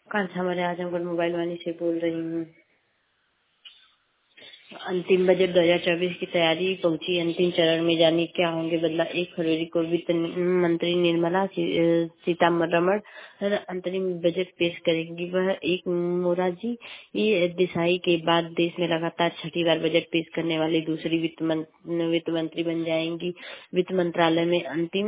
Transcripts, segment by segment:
कांचा हमारे आजमगढ़ मोबाइल वाणी से बोल रही हूँ। अंतिम बजट 2024 की तैयारी पहुंची अंतिम चरण में, जानिए क्या होंगे बदला। 1 फरवरी को वित्त मंत्री निर्मला सीतारमण अंतरिम बजट पेश करेंगी। वह एक मोरारजी देसाई के बाद देश में लगातार छठी बार बजट पेश करने वाली दूसरी वित्त मंत्री बन जाएंगी। वित्त मंत्रालय में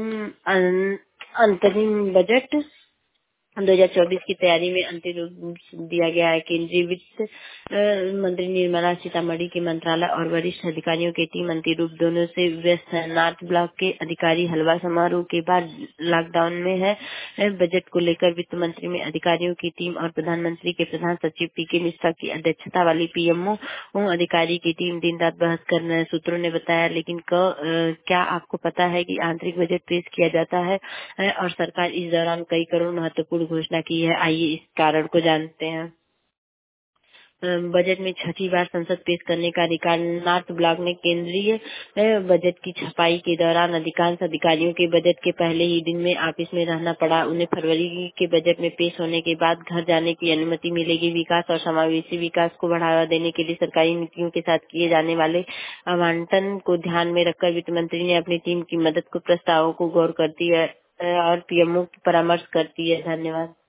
अंतरिम बजट 2024 की तैयारी में अंतिम रूप दिया गया है। केंद्रीय वित्त मंत्री निर्मला सीतारमण के मंत्रालय और वरिष्ठ अधिकारियों की टीम अंतिम रूप दोनों से व्यस्त है। नॉर्थ ब्लॉक के अधिकारी हलवा समारोह के बाद लॉकडाउन में है। बजट को लेकर वित्त मंत्री में अधिकारियों की टीम और प्रधानमंत्री के प्रधान सचिव पीके मिश्रा की अध्यक्षता वाली पीएमओ अधिकारी की टीम दिन रात बहस कर रहे हैं, सूत्रों ने बताया। लेकिन क्या आपको पता है कि आंतरिक बजट पेश किया जाता है और सरकार इस दौरान कई करोड़ महत्वपूर्ण घोषणा की है। आइए इस कारण को जानते हैं। बजट में छठी बार संसद पेश करने का रिकॉर्ड नॉर्थ ब्लॉक ने केंद्रीय बजट की छपाई के दौरान अधिकांश अधिकारियों के बजट के पहले ही दिन में ऑफिस में रहना पड़ा। उन्हें फरवरी के बजट में पेश होने के बाद घर जाने की अनुमति मिलेगी। विकास और समावेशी विकास को बढ़ावा देने के लिए सरकारी नीतियों के साथ किए जाने वाले आवंटन को ध्यान में रखकर वित्त मंत्री ने अपनी टीम की मदद को प्रस्तावों को गौर करती है और पीएमओ की परामर्श करती है। धन्यवाद।